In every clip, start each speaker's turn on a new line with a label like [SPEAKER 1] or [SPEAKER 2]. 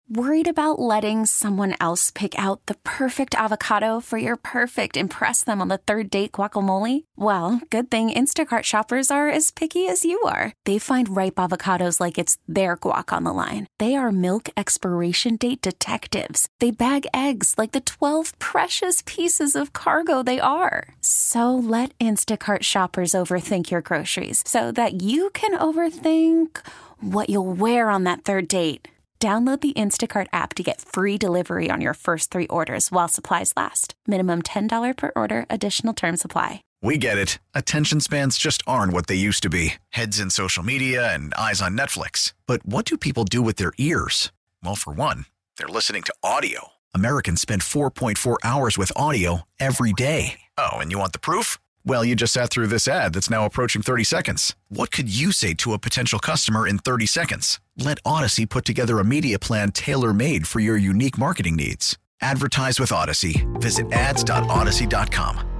[SPEAKER 1] Worried about letting someone else pick out the perfect avocado for your perfect impress them on the third date guacamole? Well, good thing Instacart shoppers are as picky as you are. They find ripe avocados like it's their guac on the line. They are milk expiration date detectives. They bag eggs like the 12 precious pieces of cargo they are. So let Instacart shoppers overthink your groceries so that you can overthink what you'll wear on that third date. Download the Instacart app to get free delivery on your first 3 orders while supplies last. Minimum $10 per order. Additional terms apply.
[SPEAKER 2] We get it. Attention spans just aren't what they used to be. Heads in social media and eyes on Netflix. But what do people do with their ears? Well, for one, they're listening to audio. Americans spend 4.4 hours with audio every day. Oh, and you want the proof? Well, you just sat through this ad that's now approaching 30 seconds. What could you say to a potential customer in 30 seconds? Let Odyssey put together a media plan tailor-made for your unique marketing needs. Advertise with Odyssey. Visit ads.odyssey.com.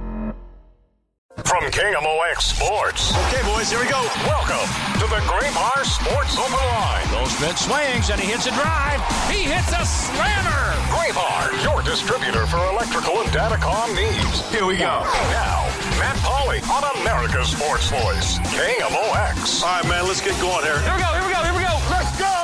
[SPEAKER 3] From KMOX Sports.
[SPEAKER 4] Okay, boys, here we go.
[SPEAKER 3] Welcome to the Graybar Sports Open Line.
[SPEAKER 4] Goldschmidt swings, and he hits a drive. He hits a slammer.
[SPEAKER 3] Graybar, your distributor for electrical and datacom needs.
[SPEAKER 4] Here we go.
[SPEAKER 3] Now, Matt Pauley on America's Sports Voice, KMOX.
[SPEAKER 4] All right, man, let's get going here.
[SPEAKER 3] Here we go. Let's go.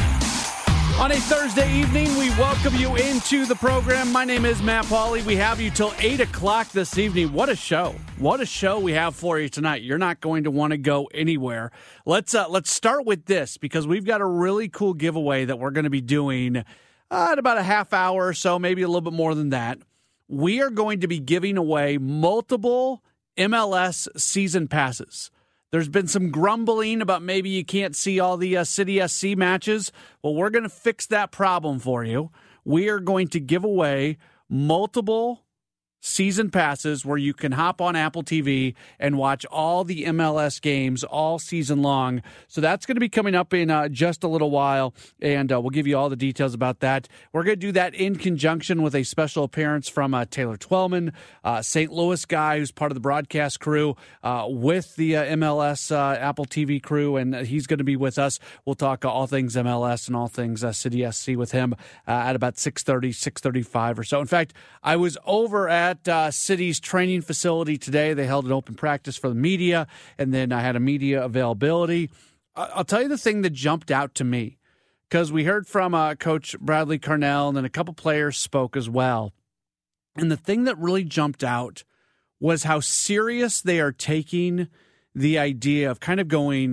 [SPEAKER 5] On a Thursday evening, we welcome you into the program. My name is Matt Pauley. We have you till 8 o'clock this evening. What a show. What a show we have for you tonight. You're not going to want to go anywhere. Let's start with this, because we've got a really cool giveaway that we're going to be doing in about a half hour or so, maybe a little bit more than that. We are going to be giving away multiple MLS season passes. There's been some grumbling about maybe you can't see all the City SC matches. Well, we're going to fix that problem for you. We are going to give away multiple season passes where you can hop on Apple TV and watch all the MLS games all season long. So that's going to be coming up in just a little while, and we'll give you all the details about that. We're going to do that in conjunction with a special appearance from Taylor Twellman, St. Louis guy who's part of the broadcast crew with the MLS Apple TV crew, and he's going to be with us. We'll talk all things MLS and all things City SC with him at about 6:30, 6:35 or so. In fact, I was over at City's training facility today. They held an open practice for the media, and then I had a media availability. I'll tell you the thing that jumped out to me, because we heard from Coach Bradley Carnell, and then a couple players spoke as well. And the thing that really jumped out was how serious they are taking the idea of kind of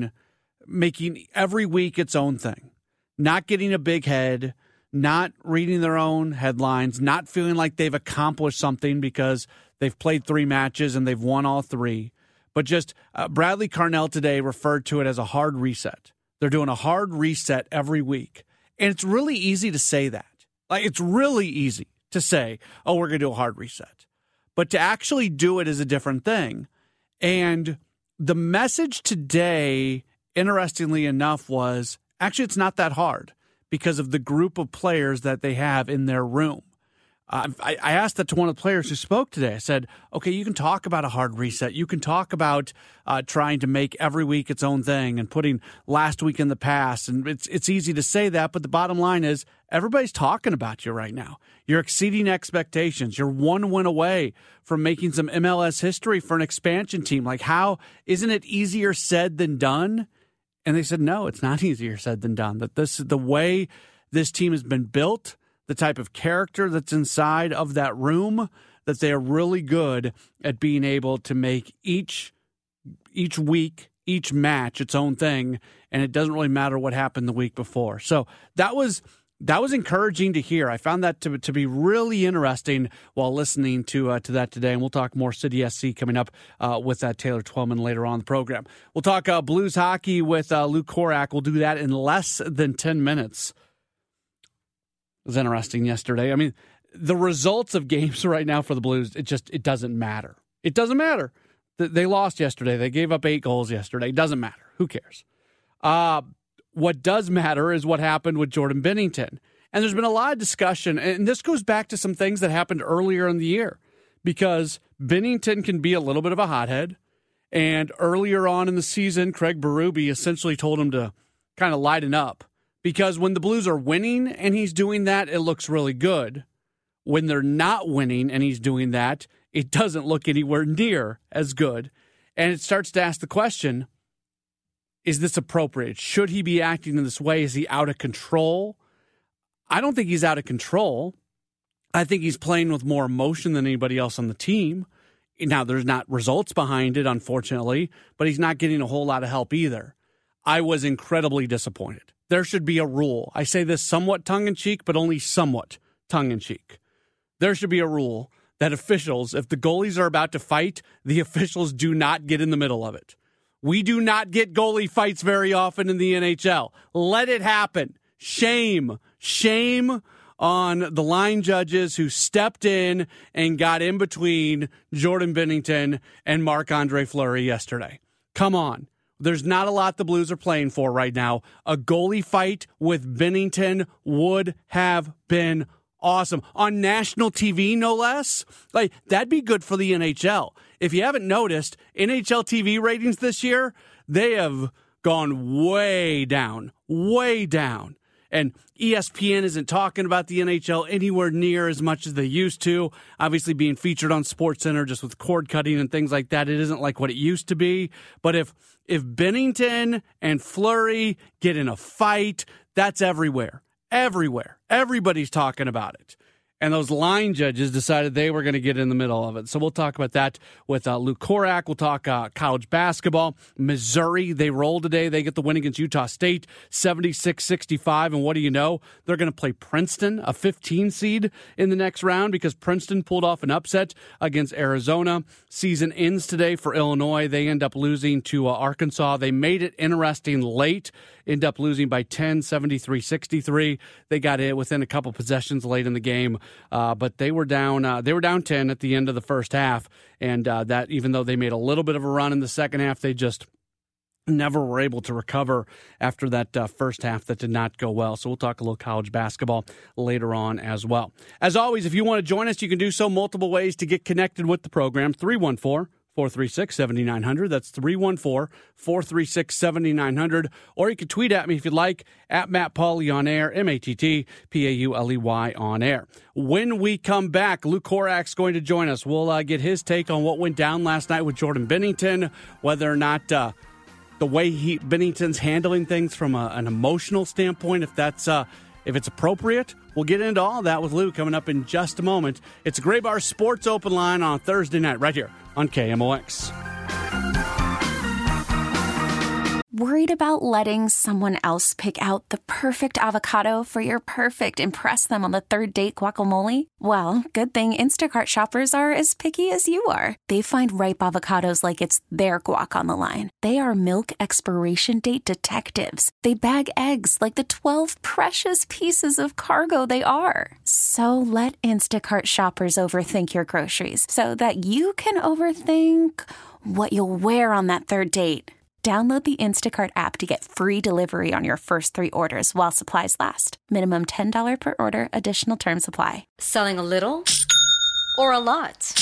[SPEAKER 5] making every week its own thing, not getting a big head, not reading their own headlines, not feeling like they've accomplished something because they've played 3 matches and they've won all 3. But just Bradley Carnell today referred to it as a hard reset. They're doing a hard reset every week. And it's really easy to say that. Like, it's really easy to say, oh, we're going to do a hard reset. But to actually do it is a different thing. And the message today, interestingly enough, was actually it's not that hard, because of the group of players that they have in their room. I asked that to one of the players who spoke today. I said, okay, you can talk about a hard reset. You can talk about trying to make every week its own thing and putting last week in the past. And it's easy to say that, but the bottom line is everybody's talking about you right now. You're exceeding expectations. You're 1 win away from making some MLS history for an expansion team. Like, how isn't it easier said than done? And they said, no, it's not easier said than done. That this is the way this team has been built, the type of character that's inside of that room, that they are really good at being able to make each week, each match its own thing, and it doesn't really matter what happened the week before. So that was encouraging to hear. I found that to be really interesting while listening to that today. And we'll talk more City SC coming up with Taylor Twellman later on in the program. We'll talk Blues hockey with Luke Korak. We'll do that in less than 10 minutes. It was interesting yesterday. I mean, the results of games right now for the Blues, it doesn't matter. It doesn't matter. They lost yesterday. They gave up 8 goals yesterday. It doesn't matter. Who cares? What does matter is what happened with Jordan Binnington. And there's been a lot of discussion, and this goes back to some things that happened earlier in the year, because Binnington can be a little bit of a hothead. And earlier on in the season, Craig Berube essentially told him to kind of lighten up Because when the Blues are winning and he's doing that, it looks really good. When they're not winning and he's doing that, it doesn't look anywhere near as good. And it starts to ask the question, is this appropriate? Should he be acting in this way? Is he out of control? I don't think he's out of control. I think he's playing with more emotion than anybody else on the team. Now, there's not results behind it, unfortunately, but he's not getting a whole lot of help either. I was incredibly disappointed. There should be a rule. I say this somewhat tongue-in-cheek, but only somewhat tongue-in-cheek. There should be a rule that officials, if the goalies are about to fight, the officials do not get in the middle of it. We do not get goalie fights very often in the NHL. Let it happen. Shame. Shame on the line judges who stepped in and got in between Jordan Binnington and Marc-Andre Fleury yesterday. Come on. There's not a lot the Blues are playing for right now. A goalie fight with Binnington would have been awesome. On national TV, no less. Like, that'd be good for the NHL. If you haven't noticed, NHL TV ratings this year, they have gone way down. Way down. And ESPN isn't talking about the NHL anywhere near as much as they used to. Obviously being featured on SportsCenter just with cord cutting and things like that, it isn't like what it used to be. But if Binnington and Fleury get in a fight, that's everywhere. Everywhere. Everybody's talking about it. And those line judges decided they were going to get in the middle of it. So we'll talk about that with Luke Korak. We'll talk college basketball. Missouri, they roll today. They get the win against Utah State, 76-65. And what do you know? They're going to play Princeton, a 15 seed in the next round because Princeton pulled off an upset against Arizona. Season ends today for Illinois. They end up losing to Arkansas. They made it interesting late. End up losing by 10, 73-63. They got it within a couple possessions late in the game, but they were down 10 at the end of the first half, and that even though they made a little bit of a run in the second half, they just never were able to recover after that first half that did not go well. So we'll talk a little college basketball later on as well. As always, if you want to join us, you can do so multiple ways to get connected with the program. 314-436-7900. That's 314-436-7900. Or you can tweet at me if you'd like, at Matt Pauley on air, MattPauley on air. When we come back, Luke Korak's going to join us. We'll get his take on what went down last night with Jordan Binnington, whether or not the way Binnington's handling things from an emotional standpoint, if it's appropriate. We'll get into all that with Luke coming up in just a moment. It's a Gray Bar Sports Open Line on Thursday night right here on KMOX.
[SPEAKER 1] Worried about letting someone else pick out the perfect avocado for your perfect impress them on the third date guacamole? Well, good thing Instacart shoppers are as picky as you are. They find ripe avocados like it's their guac on the line. They are milk expiration date detectives. They bag eggs like the 12 precious pieces of cargo they are. So let Instacart shoppers overthink your groceries so that you can overthink what you'll wear on that third date. Download the Instacart app to get free delivery on your first 3 orders while supplies last. Minimum $10 per order. Additional terms apply.
[SPEAKER 6] Selling a little or a lot?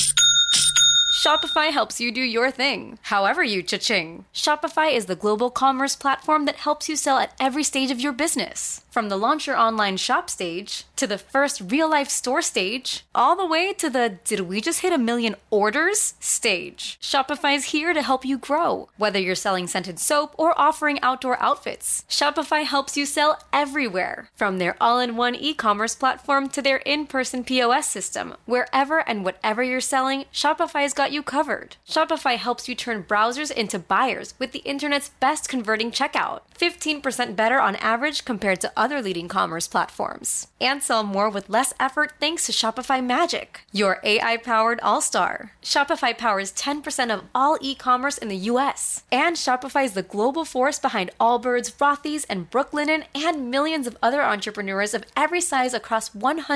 [SPEAKER 6] Shopify helps you do your thing, however you cha-ching. Shopify is the global commerce platform that helps you sell at every stage of your business. From the launch your online shop stage, to the first real-life store stage, all the way to the did we just hit 1 million orders stage. Shopify's here to help you grow. Whether you're selling scented soap or offering outdoor outfits, Shopify helps you sell everywhere. From their all-in-one e-commerce platform to their in-person POS system. Wherever and whatever you're selling, Shopify's got you covered. Shopify helps you turn browsers into buyers with the internet's best converting checkout. 15% better on average compared to other leading commerce platforms. And sell more with less effort thanks to Shopify Magic, your AI-powered all-star. Shopify powers 10% of all e-commerce in the U.S. And Shopify is the global force behind Allbirds, Rothy's, and Brooklinen, and millions of other entrepreneurs of every size across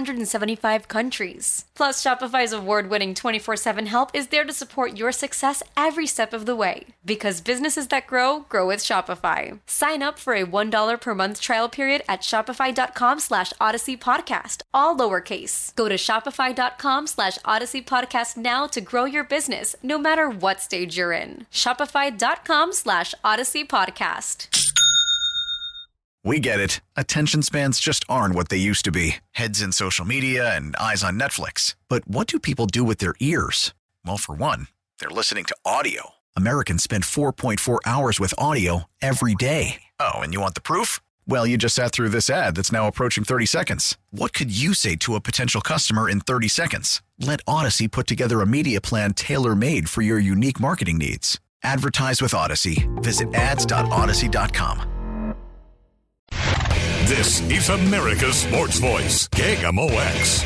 [SPEAKER 6] 175 countries. Plus, Shopify's award-winning 24/7 help is there to support your success every step of the way. Because businesses that grow, grow with Shopify. Sign up for a $1 per month trial period at shopify.com/Odyssey Podcast, all lowercase. Go to shopify.com/Odyssey Podcast now to grow your business, no matter what stage you're in. Shopify.com/Odyssey Podcast.
[SPEAKER 2] We get it. Attention spans just aren't what they used to be. Heads in social media and eyes on Netflix. But what do people do with their ears? Well, for one, they're listening to audio. Americans spend 4.4 hours with audio every day. Oh, and you want the proof? Well, you just sat through this ad that's now approaching 30 seconds. What could you say to a potential customer in 30 seconds? Let Odyssey put together a media plan tailor-made for your unique marketing needs. Advertise with Odyssey. Visit ads.odyssey.com.
[SPEAKER 3] This is America's Sports Voice, KMOX.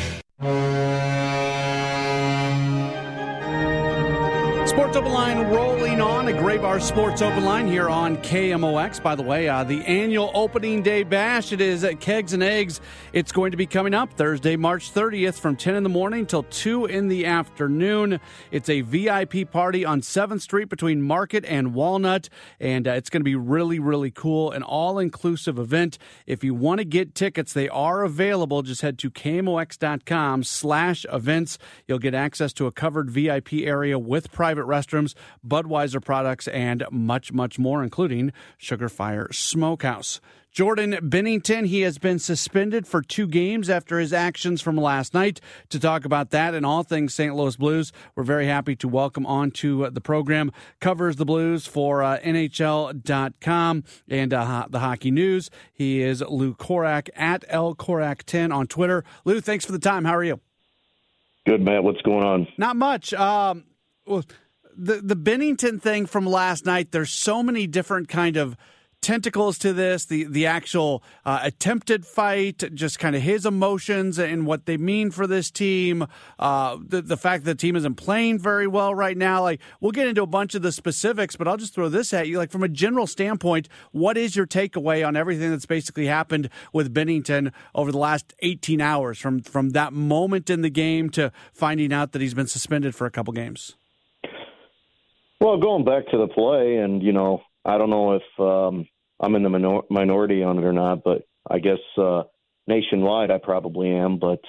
[SPEAKER 5] Sports Open Line rolling on, a Graybar Sports Open Line here on KMOX. By the way, the annual opening day bash, it is at Kegs and Eggs. It's going to be coming up Thursday, March 30th from 10 in the morning till 2 in the afternoon. It's a VIP party on 7th Street between Market and Walnut, and it's going to be really, really cool, an all-inclusive event. If you want to get tickets, they are available. Just head to KMOX.com/events. You'll get access to a covered VIP area with private restrooms, Budweiser products, and much, much more, including Sugar Fire Smokehouse. Jordan Binnington, he has been suspended for 2 games after his actions from last night. To talk about that and all things St. Louis Blues, we're very happy to welcome on to the program. Covers the Blues for NHL.com and the Hockey News. He is Lou Korak at LKorak10 on Twitter. Lou, thanks for the time. How are you?
[SPEAKER 7] Good, Matt. What's going on?
[SPEAKER 5] Not much. Well, the Binnington thing from last night, there's so many different kind of tentacles to this, the actual attempted fight, just kind of his emotions and what they mean for this team, the fact that the team isn't playing very well right now. Like, we'll get into a bunch of the specifics, but I'll just throw this at you. Like, from a general standpoint, what is your takeaway on everything that's basically happened with Binnington over the last 18 hours, from that moment in the game to finding out that he's been suspended for a couple games?
[SPEAKER 7] Well, going back to the play, and, I don't know if I'm in the minority on it or not, but I guess nationwide I probably am. But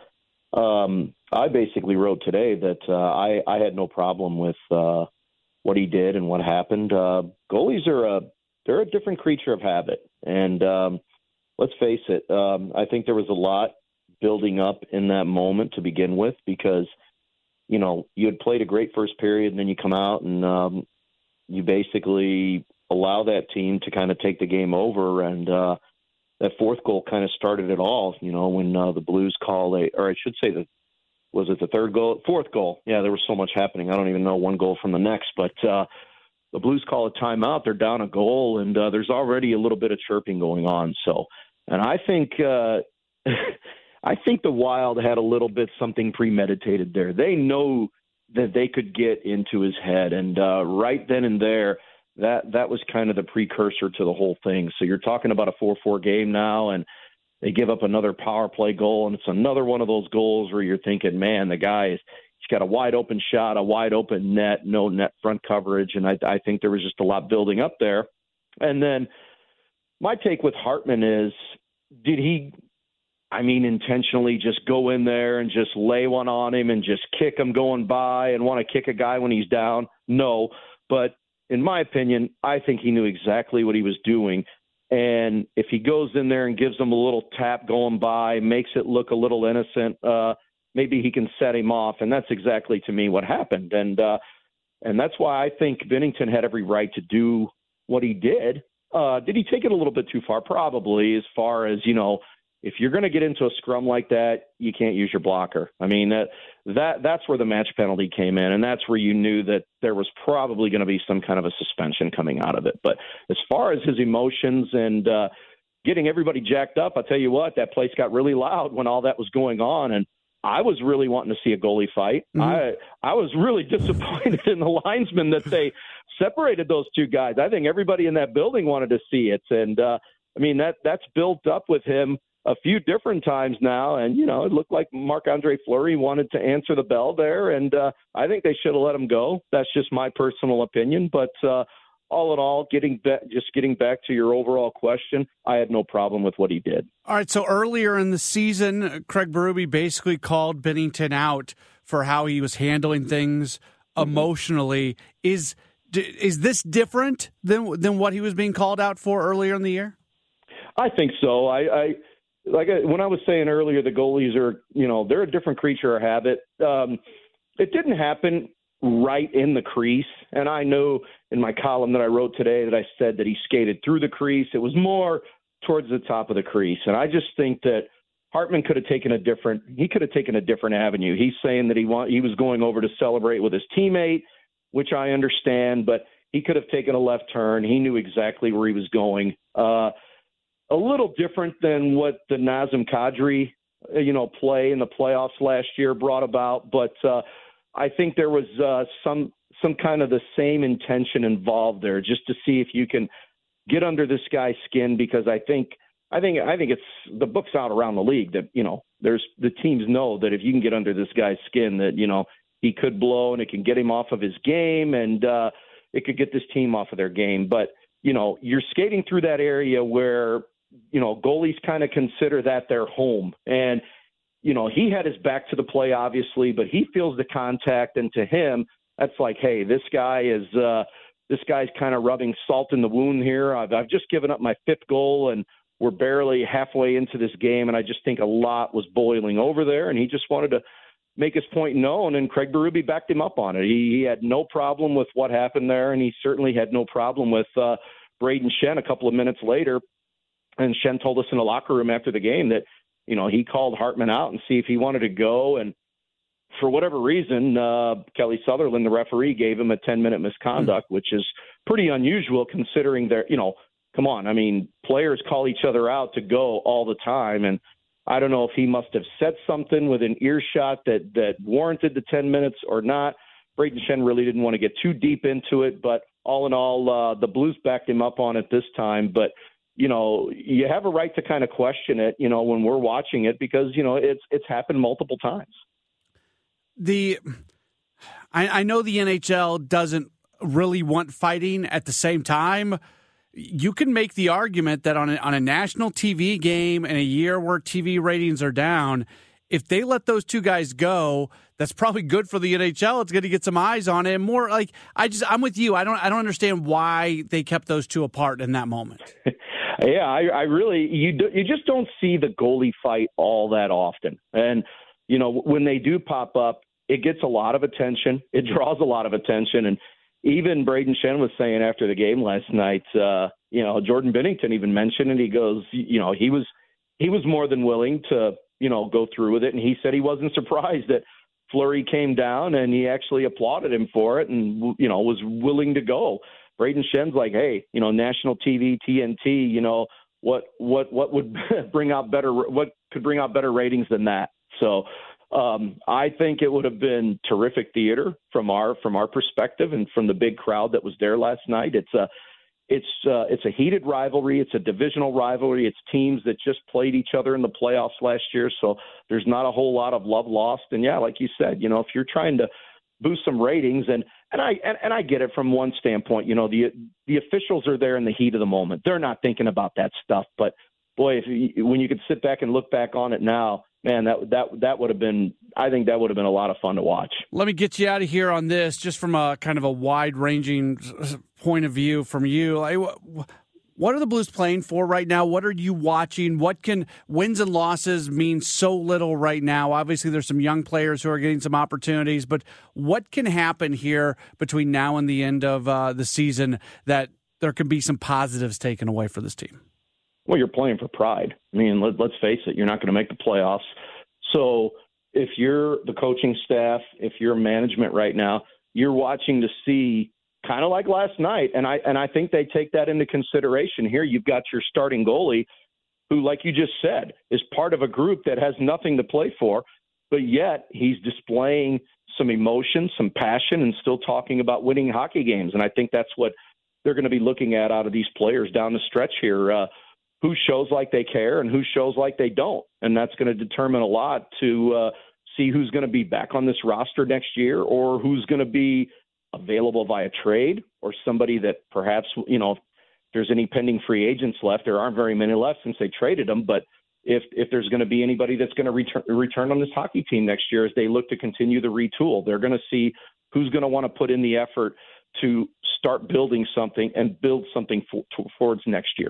[SPEAKER 7] I basically wrote today that I had no problem with what he did and what happened. Goalies they're a different creature of habit. And let's face it, I think there was a lot building up in that moment to begin with, because you had played a great first period, and then you come out and you basically allow that team to kind of take the game over. And that fourth goal kind of started it all, when the Blues call was it the third goal? Fourth goal. Yeah, there was so much happening. I don't even know one goal from the next, but the Blues call a timeout. They're down a goal, and there's already a little bit of chirping going on. So, and I think I think the Wild had a little bit something premeditated there. They know that they could get into his head, and right then and there, that was kind of the precursor to the whole thing. So you're talking about a 4-4 game now, and they give up another power play goal, and it's another one of those goals where you're thinking, man, he's got a wide open shot, a wide open net, no net front coverage, and I think there was just a lot building up there. And then my take with Hartman is, did he intentionally just go in there and just lay one on him and just kick him going by and want to kick a guy when he's down? No. But in my opinion, I think he knew exactly what he was doing. And if he goes in there and gives him a little tap going by, makes it look a little innocent, maybe he can set him off. And that's exactly, to me, what happened. And that's why I think Binnington had every right to do what he did. Did he take it a little bit too far? Probably, as far as, if you're going to get into a scrum like that, you can't use your blocker. That's where the match penalty came in, and that's where you knew that there was probably going to be some kind of a suspension coming out of it. But as far as his emotions and getting everybody jacked up, I'll tell you what, that place got really loud when all that was going on, and I was really wanting to see a goalie fight. Mm-hmm. I was really disappointed in the linesman that they separated those two guys. I think everybody in that building wanted to see it, and that's built up with him a few different times now, and it looked like Marc-Andre Fleury wanted to answer the bell there, and I think they should have let him go. That's just my personal opinion, but all in all, getting back to your overall question, I had no problem with what he did.
[SPEAKER 5] All right, so earlier in the season, Craig Berube basically called Binnington out for how he was handling things emotionally. Is this different than what he was being called out for earlier in the year?
[SPEAKER 7] I think so. When I was saying earlier, the goalies are, they're a different creature of habit. It didn't happen right in the crease, and I know in my column that I wrote today that I said that he skated through the crease. It was more towards the top of the crease, and I just think that Hartman could have taken a different avenue. He's saying that he was going over to celebrate with his teammate, which I understand, but he could have taken a left turn. He knew exactly where he was going. A little different than what the Nazem Kadri, play in the playoffs last year brought about, but I think there was some kind of the same intention involved there, just to see if you can get under this guy's skin, because I think it's the book's out around the league that there's the teams know that if you can get under this guy's skin, that he could blow and it can get him off of his game, and it could get this team off of their game. But you're skating through that area where goalies kind of consider that their home, and he had his back to the play, obviously, but he feels the contact, and to him, that's like, hey, this guy's kind of rubbing salt in the wound here. I've just given up my 5th goal, and we're barely halfway into this game, and I just think a lot was boiling over there, and he just wanted to make his point known, and Craig Berube backed him up on it. He had no problem with what happened there, and he certainly had no problem with Braden Shen a couple of minutes later, and Shen told us in the locker room after the game that he called Hartman out and see if he wanted to go. And for whatever reason, Kelly Sutherland, the referee, gave him a 10-minute misconduct, which is pretty unusual considering they're, come on. I mean, players call each other out to go all the time. And I don't know if he must have said something with an earshot that warranted the 10 minutes or not. Braden Shen really didn't want to get too deep into it, but all in all, the Blues backed him up on it this time. But you have a right to kind of question it, when we're watching it, because, it's happened multiple times.
[SPEAKER 5] I know the NHL doesn't really want fighting. At the same time, you can make the argument that on a national TV game in a year where TV ratings are down, if they let those two guys go, that's probably good for the NHL. It's going to get some eyes on it. And more like, I'm with you. I don't understand why they kept those two apart in that moment.
[SPEAKER 7] Yeah, I really, you just don't see the goalie fight all that often. And, when they do pop up, it gets a lot of attention. It draws a lot of attention. And even Braden Shen was saying after the game last night, Jordan Binnington even mentioned it. He goes, he was more than willing to, go through with it. And he said he wasn't surprised that Fleury came down, and he actually applauded him for it and, was willing to go. Braden Shen's like, hey, national TV, TNT, what would bring out what could bring out better ratings than that? So I think it would have been terrific theater from our perspective and from the big crowd that was there last night. It's a heated rivalry. It's a divisional rivalry. It's teams that just played each other in the playoffs last year. So there's not a whole lot of love lost. And yeah, like you said, if you're trying to boost some ratings, and I get it from one standpoint, the officials are there in the heat of the moment. They're not thinking about that stuff. But boy, when you could sit back and look back on it now, man, that would have been, I think that would have been a lot of fun to watch.
[SPEAKER 5] Let me get you out of here on this, just from a kind of a wide-ranging point of view from you. What are the Blues playing for right now? What are you watching? What can wins and losses mean so little right now? Obviously, there's some young players who are getting some opportunities, but what can happen here between now and the end of the season that there can be some positives taken away for this team?
[SPEAKER 7] Well, you're playing for pride. I mean, let's face it, you're not going to make the playoffs. So if you're the coaching staff, if you're management right now, you're watching to see, kind of like last night, and I think they take that into consideration here. You've got your starting goalie who, like you just said, is part of a group that has nothing to play for, but yet he's displaying some emotion, some passion, and still talking about winning hockey games. And I think that's what they're going to be looking at out of these players down the stretch here. Who shows like they care and who shows like they don't. And that's going to determine a lot to see who's going to be back on this roster next year, or who's going to be available via trade, or somebody that perhaps, if there's any pending free agents left. There aren't very many left since they traded them, but if there's going to be anybody that's going to return on this hockey team next year as they look to continue the retool, they're going to see who's going to want to put in the effort to start building something and build something towards next year.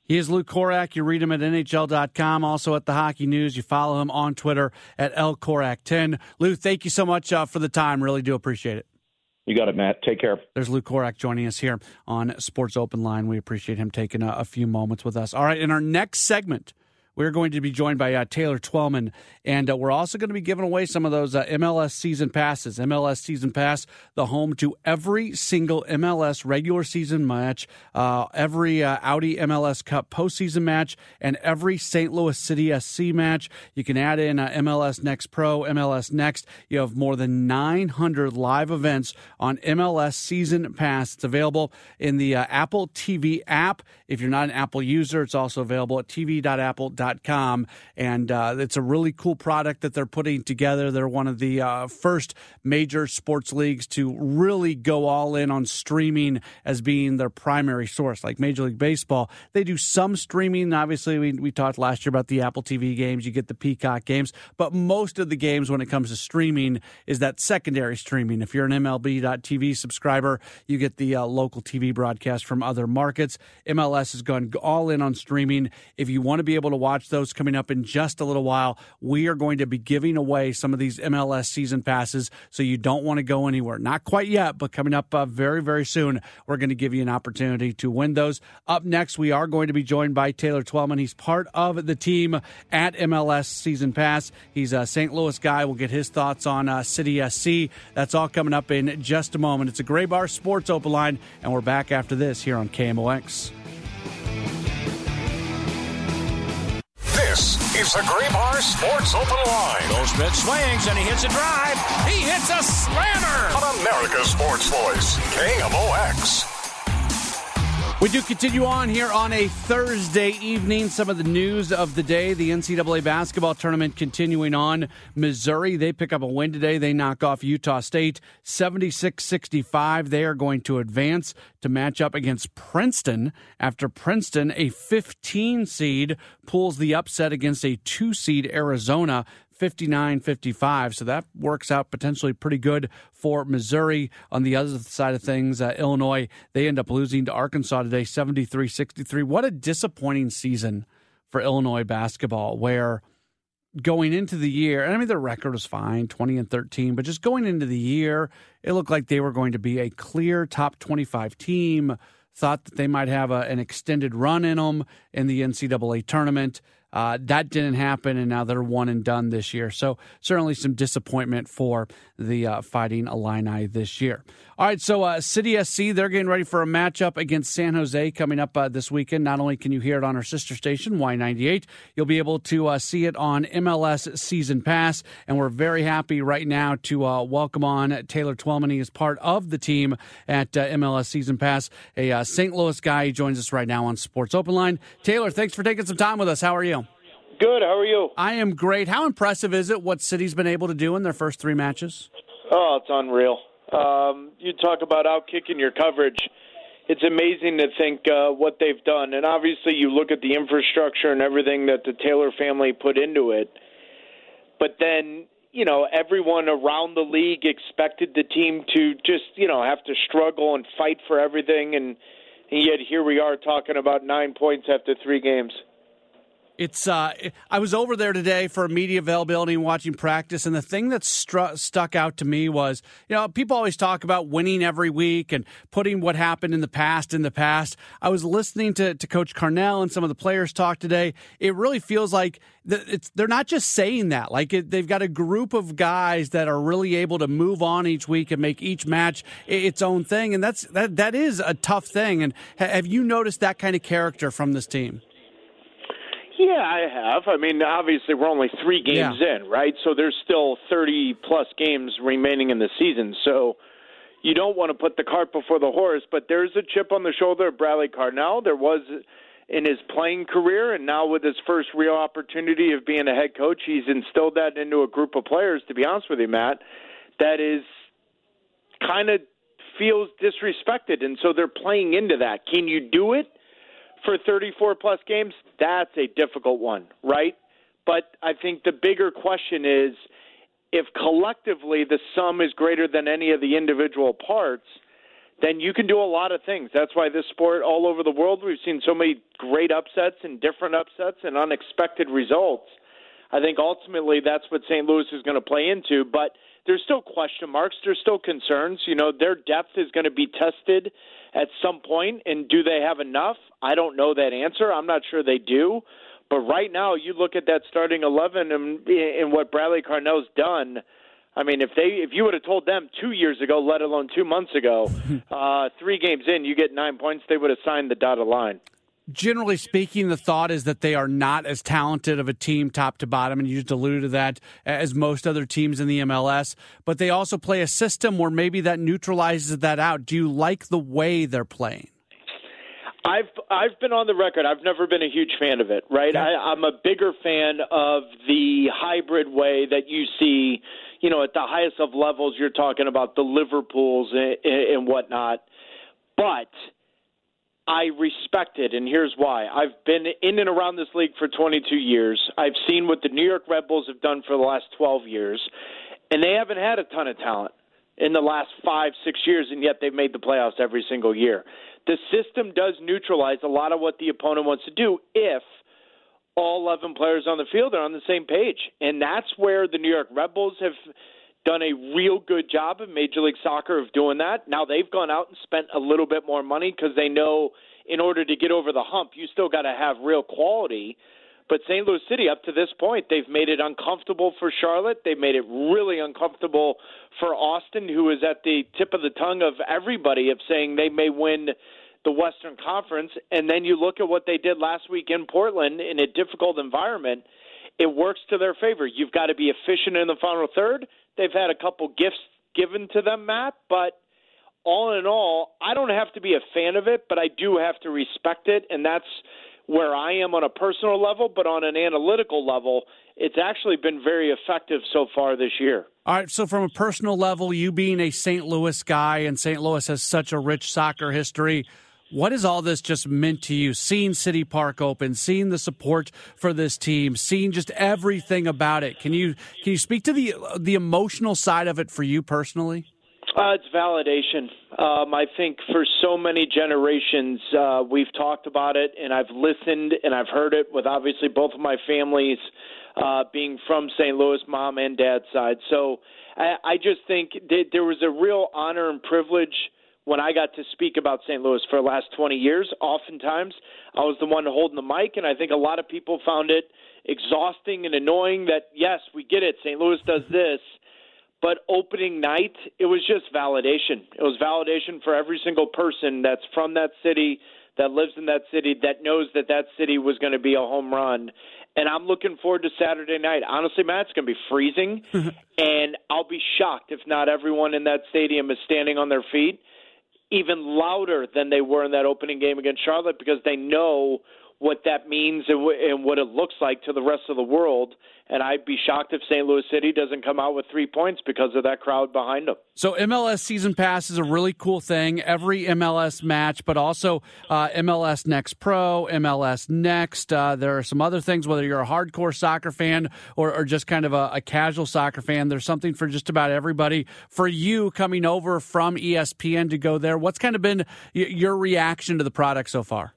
[SPEAKER 5] He is Lou Korak. You read him at NHL.com, also at the Hockey News. You follow him on Twitter at LKorak10. Lou, thank you so much for the time. Really do appreciate it.
[SPEAKER 7] You got it, Matt. Take care.
[SPEAKER 5] There's Lou Korak joining us here on Sports Open Line. We appreciate him taking a few moments with us. All right, in our next segment, we're going to be joined by Taylor Twellman, and we're also going to be giving away some of those MLS season passes. MLS Season Pass, the home to every single MLS regular season match, every Audi MLS Cup postseason match, and every St. Louis City SC match. You can add in MLS Next Pro, MLS Next. You have more than 900 live events on MLS Season Pass. It's available in the Apple TV app. If you're not an Apple user, it's also available at tv.apple.com. And it's a really cool product that they're putting together. They're one of the first major sports leagues to really go all in on streaming as being their primary source. Like Major League Baseball, they do some streaming. Obviously, we talked last year about the Apple TV games. You get the Peacock games. But most of the games when it comes to streaming is that secondary streaming. If you're an MLB.TV subscriber, you get the local TV broadcast from other markets. MLS has gone all in on streaming. If you want to be able to watch those coming up in just a little while, we are going to be giving away some of these MLS season passes, so you don't want to go anywhere. Not quite yet, but coming up very, very soon, we're going to give you an opportunity to win those. Up next, we are going to be joined by Taylor Twellman. He's part of the team at MLS Season Pass. He's a St. Louis guy. We'll get his thoughts on City SC. That's all coming up in just a moment. It's a Gray Bar Sports Open Line, and we're back after this here on KMOX.
[SPEAKER 3] This is the Gray Bar Sports Open Line.
[SPEAKER 4] Goldschmidt swings and he hits a drive. He hits a slammer.
[SPEAKER 3] On America's Sports Voice, KMOX.
[SPEAKER 5] We do continue on here on a Thursday evening. Some of the news of the day, the NCAA basketball tournament continuing on. Missouri, they pick up a win today. They knock off Utah State 76-65. They are going to advance to match up against Princeton after Princeton, a 15 seed, pulls the upset against a 2 seed Arizona 59-55. So that works out potentially pretty good for Missouri. On the other side of things, Illinois, they end up losing to Arkansas today 73-63. What a disappointing season for Illinois basketball, where going into the year, and I mean, their record was fine, 20-13, but just going into the year, it looked like they were going to be a clear top 25 team, thought that they might have an extended run in them in the NCAA tournament. That didn't happen, and now they're one and done this year. So certainly some disappointment for the Fighting Illini this year. All right, so City SC, they're getting ready for a matchup against San Jose coming up this weekend. Not only can you hear it on our sister station, Y98, you'll be able to see it on MLS Season Pass, and we're very happy right now to welcome on Taylor Twellman. He is part of the team at MLS Season Pass, a St. Louis guy. He joins us right now on Sports Open Line. Taylor, thanks for taking some time with us. How are you?
[SPEAKER 8] Good. How are you?
[SPEAKER 5] I am great. How impressive is it what City's been able to do in their first 3 matches?
[SPEAKER 8] Oh, it's unreal. You talk about outkicking your coverage. It's amazing to think what they've done. And obviously you look at the infrastructure and everything that the Taylor family put into it. But then, everyone around the league expected the team to just, have to struggle and fight for everything. And yet here we are talking about 9 points after 3 games.
[SPEAKER 5] It's. I was over there today for media availability and watching practice, and the thing that stuck out to me was, people always talk about winning every week and putting what happened in the past. I was listening to Coach Carnell and some of the players talk today. It really feels like they're not just saying that. Like they've got a group of guys that are really able to move on each week and make each match its own thing, and that is a tough thing. And have you noticed that kind of character from this team?
[SPEAKER 8] Yeah, I have. I mean, obviously we're only 3 games in, right? So there's still 30-plus games remaining in the season. So you don't want to put the cart before the horse, but there's a chip on the shoulder of Bradley Carnell. There was in his playing career, and now with his first real opportunity of being a head coach, he's instilled that into a group of players, to be honest with you, Matt, that is kind of feels disrespected, and so they're playing into that. Can you do it for 34-plus games? That's a difficult one, right? But I think the bigger question is, if collectively the sum is greater than any of the individual parts, then you can do a lot of things. That's why this sport all over the world, we've seen so many great upsets and different upsets and unexpected results. I think ultimately that's what St. Louis is going to play into, but there's still question marks. There's still concerns. Their depth is going to be tested at some point, and do they have enough? I don't know that answer. I'm not sure they do. But right now, you look at that starting 11 and what Bradley Carnell's done. I mean, if you would have told them 2 years ago, let alone 2 months ago, 3 games in, you get 9 points, they would have signed the dotted line.
[SPEAKER 5] Generally speaking, the thought is that they are not as talented of a team top to bottom, and you just alluded to that, as most other teams in the MLS. But they also play a system where maybe that neutralizes that out. Do you like the way they're playing?
[SPEAKER 8] I've been on the record. I've never been a huge fan of it, right?
[SPEAKER 5] Okay.
[SPEAKER 8] I'm a bigger fan of the hybrid way that you see, at the highest of levels. You're talking about the Liverpools and whatnot. But I respect it, and here's why. I've been in and around this league for 22 years. I've seen what the New York Red Bulls have done for the last 12 years, and they haven't had a ton of talent in the last 5-6 years, and yet they've made the playoffs every single year. The system does neutralize a lot of what the opponent wants to do if all 11 players on the field are on the same page. And that's where the New York Red Bulls have done a real good job in Major League Soccer of doing that. Now they've gone out and spent a little bit more money because they know in order to get over the hump, you still got to have real quality. But St. Louis City, up to this point, they've made it uncomfortable for Charlotte. They've made it really uncomfortable for Austin, who is at the tip of the tongue of everybody of saying they may win the Western Conference. And then you look at what they did last week in Portland in a difficult environment. It works to their favor. You've got to be efficient in the final third. They've had a couple gifts given to them, Matt, but all in all, I don't have to be a fan of it, but I do have to respect it, and that's where I am on a personal level, but on an analytical level, it's actually been very effective so far this year.
[SPEAKER 5] All right, so from a personal level, you being a St. Louis guy, and St. Louis has such a rich soccer history, what has all this just meant to you? Seeing City Park open, seeing the support for this team, seeing just everything about it. Can you speak to the emotional side of it for you personally?
[SPEAKER 8] It's validation. I think for so many generations, we've talked about it, and I've listened and I've heard it with obviously both of my families being from St. Louis, mom and dad's side. So I just think there was a real honor and privilege when I got to speak about St. Louis for the last 20 years. Oftentimes, I was the one holding the mic, and I think a lot of people found it exhausting and annoying that, yes, we get it, St. Louis does this. But opening night, it was just validation. It was validation for every single person that's from that city, that lives in that city, that knows that that city was going to be a home run. And I'm looking forward to Saturday night. Honestly, Matt, it's going to be freezing, and I'll be shocked if not everyone in that stadium is standing on their feet, even louder than they were in that opening game against Charlotte, because they know what that means and what it looks like to the rest of the world. And I'd be shocked if St. Louis City doesn't come out with 3 points because of that crowd behind them.
[SPEAKER 5] So MLS Season Pass is a really cool thing. Every MLS match, but also MLS Next Pro, MLS Next. There are some other things, whether you're a hardcore soccer fan or just kind of a casual soccer fan, there's something for just about everybody. For you coming over from ESPN to go there, what's kind of been your reaction to the product so far?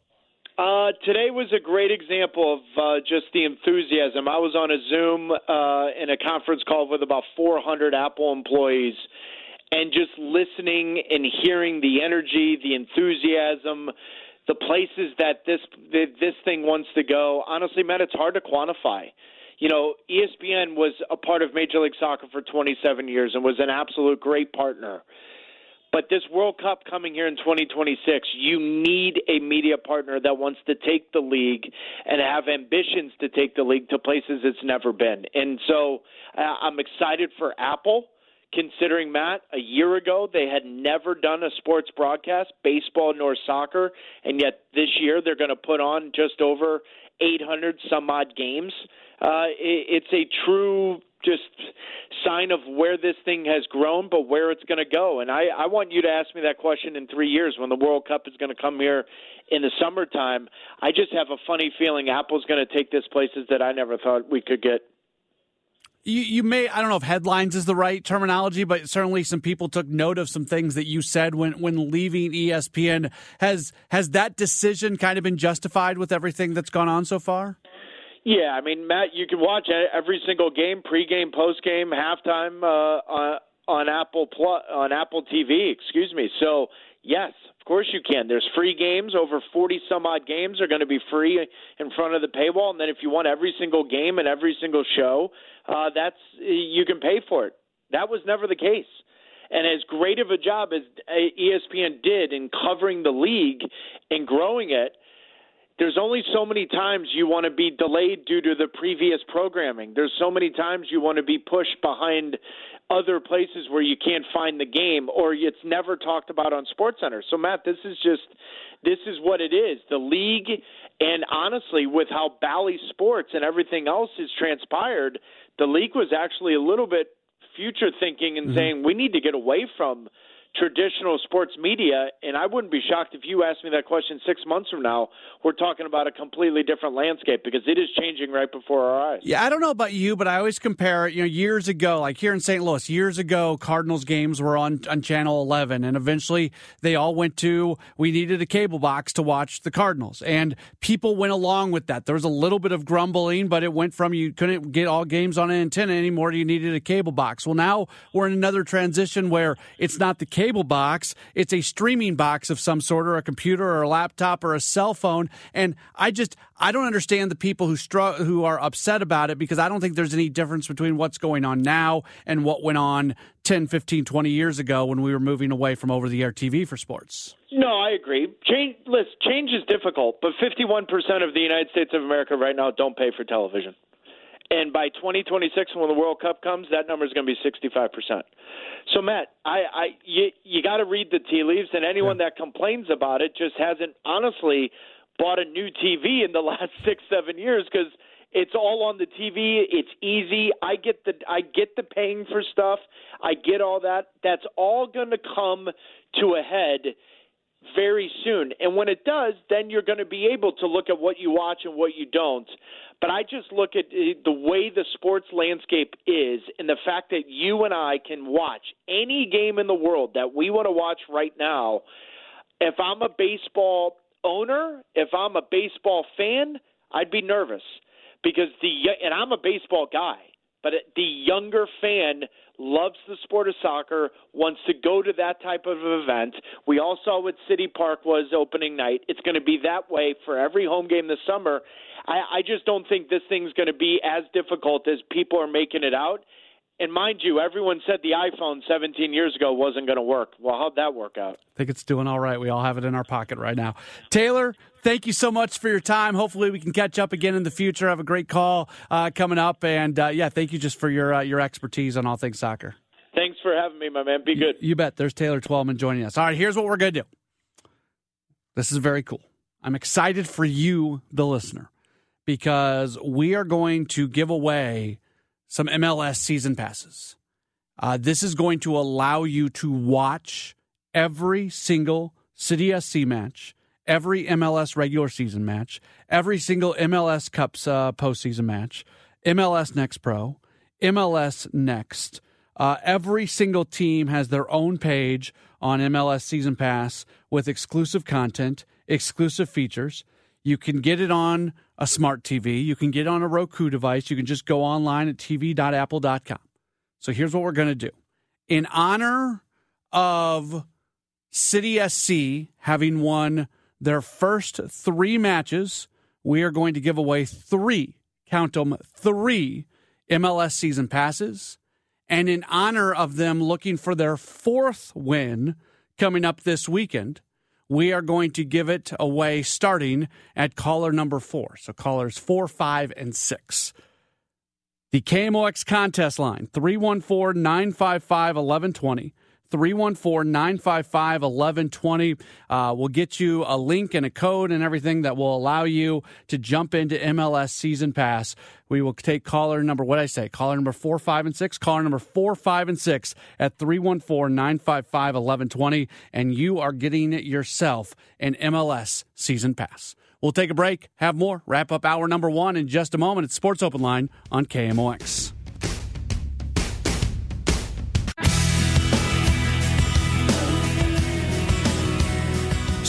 [SPEAKER 8] Today was a great example of just the enthusiasm. I was on a Zoom in a conference call with about 400 Apple employees, and just listening and hearing the energy, the enthusiasm, the places that this thing wants to go. Honestly, Matt, it's hard to quantify. You know, ESPN was a part of Major League Soccer for 27 years and was an absolute great partner. But this World Cup coming here in 2026, you need a media partner that wants to take the league and have ambitions to take the league to places it's never been. And so I'm excited for Apple, considering, Matt, a year ago they had never done a sports broadcast, baseball nor soccer, and yet this year they're going to put on just over 800 some odd games. It's a true just sign of where this thing has grown, but where it's going to go. And I want you to ask me that question in 3 years when the World Cup is going to come here in the summertime. I just have a funny feeling Apple's going to take this places that I never thought we could get.
[SPEAKER 5] You may, I don't know if headlines is the right terminology, but certainly some people took note of some things that you said when leaving ESPN. Has that decision kind of been justified with everything that's gone on so far?
[SPEAKER 8] Yeah, I mean, Matt, you can watch every single game, pregame, postgame, halftime on Apple TV. Excuse me. So yes, of course you can. There's free games. Over 40 some odd games are going to be free in front of the paywall, and then if you want every single game and every single show, you can pay for it. That was never the case. And as great of a job as ESPN did in covering the league and growing it, there's only so many times you want to be delayed due to the previous programming. There's so many times you want to be pushed behind other places where you can't find the game, or it's never talked about on SportsCenter. So, Matt, this is what it is. The league, and honestly, with how Bally Sports and everything else has transpired, the league was actually a little bit future thinking and saying we need to get away from traditional sports media, and I wouldn't be shocked if you asked me that question 6 months from now. We're talking about a completely different landscape because it is changing right before our eyes.
[SPEAKER 5] Yeah, I don't know about you, but I always compare it. Years ago, like here in St. Louis, years ago, Cardinals games were on Channel 11, and eventually they all went to, we needed a cable box to watch the Cardinals, and people went along with that. There was a little bit of grumbling, but it went from you couldn't get all games on an antenna anymore, you needed a cable box. Well, now we're in another transition where it's not the cable box, it's a streaming box of some sort, or a computer or a laptop or a cell phone. And I don't understand the people who are upset about it, because I don't think there's any difference between what's going on now and what went on 10, 15, 20 years ago when we were moving away from over-the-air TV for sports.
[SPEAKER 8] No, I agree. Change is difficult, but 51% of the United States of America right now don't pay for television. And by 2026, when the World Cup comes, that number is going to be 65%. So, Matt, you got to read the tea leaves, and anyone that complains about it just hasn't honestly bought a new TV in the last 6-7 years, because it's all on the TV. It's easy. I get the paying for stuff. I get all that. That's all going to come to a head very soon. And when it does, then you're going to be able to look at what you watch and what you don't. But I just look at the way the sports landscape is, and the fact that you and I can watch any game in the world that we want to watch right now. If I'm a baseball owner, if I'm a baseball fan, I'd be nervous, because and I'm a baseball guy, but the younger fan loves the sport of soccer, wants to go to that type of event. We all saw what City Park was opening night. It's going to be that way for every home game this summer. I just don't think this thing's going to be as difficult as people are making it out. And mind you, everyone said the iPhone 17 years ago wasn't going to work. Well, how'd that work out?
[SPEAKER 5] I think it's doing all right. We all have it in our pocket right now. Taylor, thank you so much for your time. Hopefully we can catch up again in the future. Have a great call coming up. And, thank you just for your expertise on all things soccer.
[SPEAKER 8] Thanks for having me, my man. Be good.
[SPEAKER 5] You bet. There's Taylor Twellman joining us. All right, here's what we're going to do. This is very cool. I'm excited for you, the listener, because we are going to give away some MLS season passes. This is going to allow you to watch every single City SC match, every MLS regular season match, every single MLS Cups postseason match, MLS Next Pro, MLS Next. Every single team has their own page on MLS Season Pass with exclusive content, exclusive features. You can get it on a smart TV. You can get it on a Roku device. You can just go online at tv.apple.com. So here's what we're going to do. In honor of City SC having won their first 3 matches, we are going to give away 3 MLS season passes. And in honor of them looking for their 4th win coming up this weekend, we are going to give it away starting at caller number 4. So callers 4, 5, and 6. The KMOX contest line, 314-955-1120. 314-955-1120. We'll get you a link and a code and everything that will allow you to jump into MLS Season Pass. We will take caller number 4, 5, and 6. Caller number 4, 5, and 6 at 314-955-1120. And you are getting yourself an MLS Season Pass. We'll take a break, have more, wrap up hour number 1 in just a moment. It's Sports Open Line on KMOX.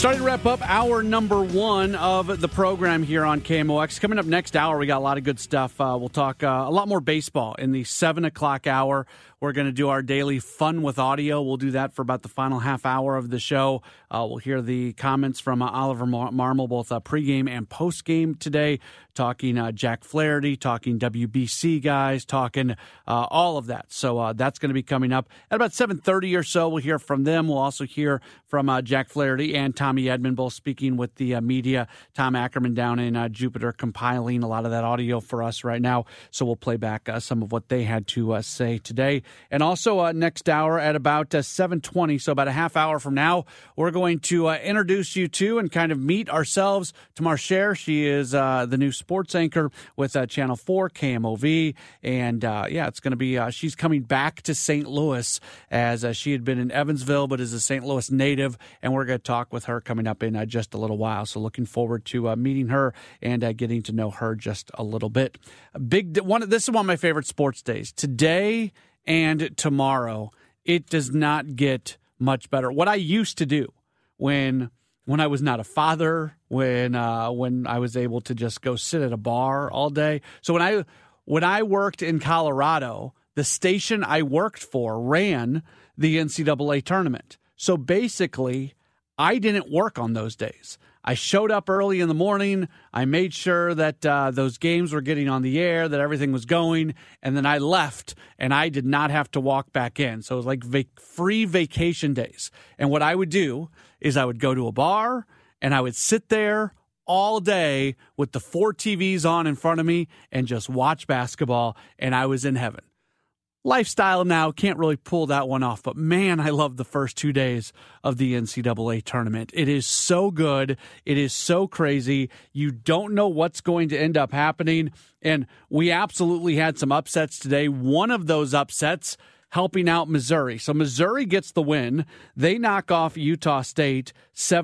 [SPEAKER 5] Starting to wrap up hour number 1 of the program here on KMOX. Coming up next hour, we got a lot of good stuff. We'll talk a lot more baseball in the 7 o'clock hour. We're going to do our daily Fun with Audio. We'll do that for about the final half hour of the show. We'll hear the comments from Oliver Marmol, both pregame and postgame today, talking Jack Flaherty, talking WBC guys, talking all of that. So that's going to be coming up at about 7:30 or so. We'll hear from them. We'll also hear from Jack Flaherty and Tommy Edman, both speaking with the media. Tom Ackerman down in Jupiter compiling a lot of that audio for us right now. So we'll play back some of what they had to say today. And also next hour at about 7:20, so about a half hour from now, we're going to introduce you to and kind of meet ourselves. Tamar Scher, she is the new sports anchor with Channel 4, KMOV. And it's going to be, she's coming back to St. Louis as she had been in Evansville, but is a St. Louis native. And we're going to talk with her coming up in just a little while. So looking forward to meeting her and getting to know her just a little bit. This is one of my favorite sports days. Today and tomorrow, it does not get much better. What I used to do when I was not a father, when I was able to just go sit at a bar all day. So when I worked in Colorado, the station I worked for ran the NCAA tournament. So basically, I didn't work on those days. I showed up early in the morning. I made sure that those games were getting on the air, that everything was going, and then I left, and I did not have to walk back in. So it was like free vacation days. And what I would do is I would go to a bar, and I would sit there all day with the 4 TVs on in front of me and just watch basketball, and I was in heaven. Lifestyle now, can't really pull that one off, but man, I love the first 2 days of the NCAA tournament. It is so good. It is so crazy. You don't know what's going to end up happening, and we absolutely had some upsets today. One of those upsets helping out Missouri. So Missouri gets the win. They knock off Utah State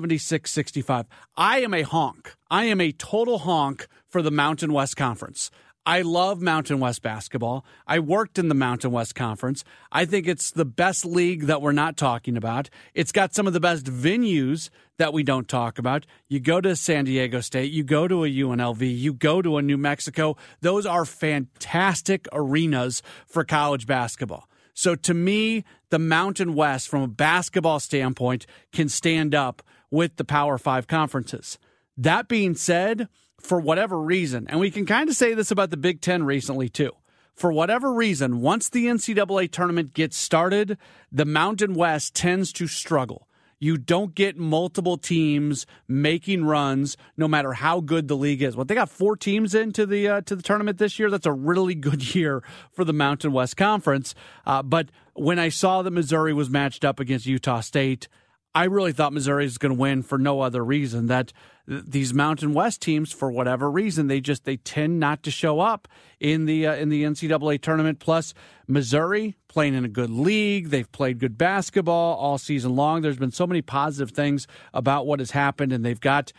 [SPEAKER 5] 76-65. I am a honk. I am a total honk for the Mountain West Conference. I love Mountain West basketball. I worked in the Mountain West Conference. I think it's the best league that we're not talking about. It's got some of the best venues that we don't talk about. You go to San Diego State, you go to a UNLV, you go to a New Mexico. Those are fantastic arenas for college basketball. So to me, the Mountain West, from a basketball standpoint, can stand up with the Power 5 conferences. That being said, for whatever reason, and we can kind of say this about the Big Ten recently too, for whatever reason, once the NCAA tournament gets started, the Mountain West tends to struggle. You don't get multiple teams making runs no matter how good the league is. Well, they got 4 teams into the tournament this year. That's a really good year for the Mountain West Conference. But when I saw that Missouri was matched up against Utah State, I really thought Missouri was going to win for no other reason. That these Mountain West teams, for whatever reason, they tend not to show up in the NCAA tournament. Plus, Missouri playing in a good league, they've played good basketball all season long. There's been so many positive things about what has happened, and they've got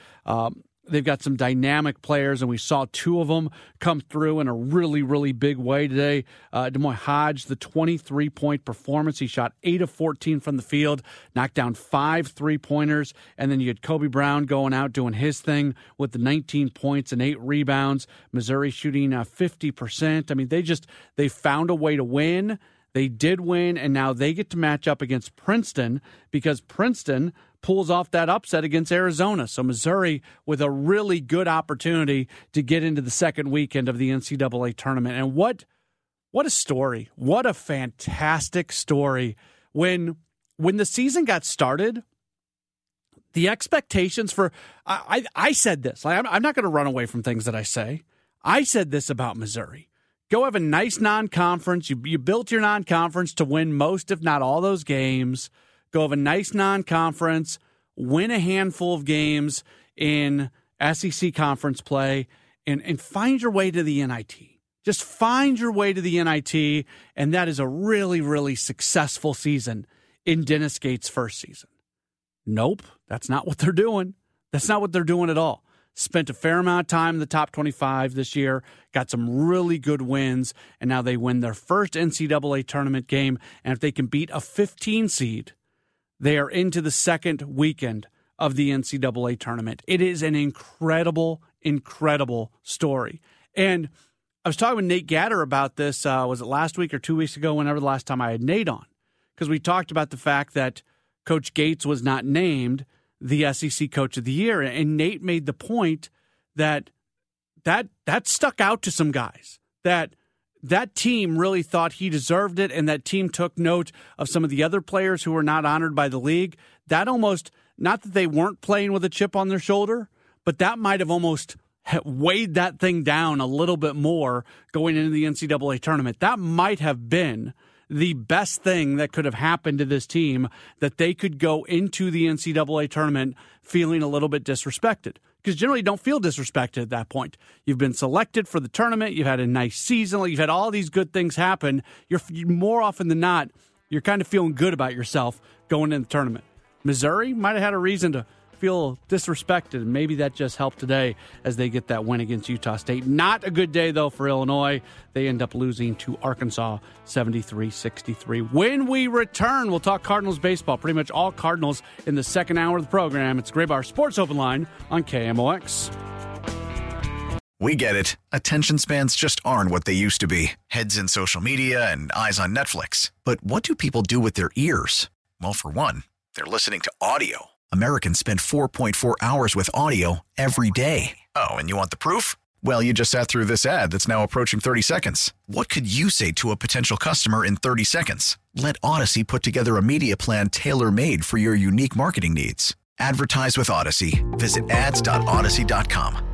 [SPEAKER 5] some dynamic players, and we saw 2 of them come through in a really, really big way today. Demoy Hodge, the 23-point performance. He shot 8 of 14 from the field, knocked down 5 three-pointers, and then you had Kobe Brown going out doing his thing with the 19 points and 8 rebounds. Missouri shooting 50%. I mean, they found a way to win. They did win, and now they get to match up against Princeton because Princeton pulls off that upset against Arizona. So Missouri with a really good opportunity to get into the second weekend of the NCAA tournament. And what a story. What a fantastic story. When the season got started, the expectations for I said this. I'm not going to run away from things that I say. I said this about Missouri. Go have a nice non-conference. You built your non-conference to win most, if not all, those games. Go have a nice non-conference, win a handful of games in SEC conference play, and find your way to the NIT. Just find your way to the NIT, and that is a really, really successful season in Dennis Gates' first season. Nope, that's not what they're doing. That's not what they're doing at all. Spent a fair amount of time in the top 25 this year, got some really good wins, and now they win their first NCAA tournament game. And if they can beat a 15 seed, they are into the second weekend of the NCAA tournament. It is an incredible, incredible story. And I was talking with Nate Gatter about this, was it last week or 2 weeks ago, whenever the last time I had Nate on, because we talked about the fact that Coach Gates was not named the SEC Coach of the Year. And Nate made the point that stuck out to some guys, that team really thought he deserved it, and that team took note of some of the other players who were not honored by the league. That almost, not that they weren't playing with a chip on their shoulder, but that might have almost weighed that thing down a little bit more going into the NCAA tournament. That might have been the best thing that could have happened to this team, that they could go into the NCAA tournament feeling a little bit disrespected. Because generally you don't feel disrespected at that point. You've been selected for the tournament. You've had a nice season. You've had all these good things happen. You're more often than not, you're kind of feeling good about yourself going in the tournament. Missouri might have had a reason to feel disrespected, and maybe that just helped today as they get that win against Utah State. Not a good day, though, for Illinois. They end up losing to Arkansas 73-63. When we return, we'll talk Cardinals baseball, pretty much all Cardinals in the second hour of the program. It's Graybar Sports Open Line on KMOX.
[SPEAKER 2] We get it. Attention spans just aren't what they used to be. Heads in social media and eyes on Netflix. But what do people do with their ears? Well, for one, they're listening to audio. Americans spend 4.4 hours with audio every day. Oh, and you want the proof? Well, you just sat through this ad that's now approaching 30 seconds. What could you say to a potential customer in 30 seconds? Let Odyssey put together a media plan tailor-made for your unique marketing needs. Advertise with Odyssey. Visit ads.odyssey.com.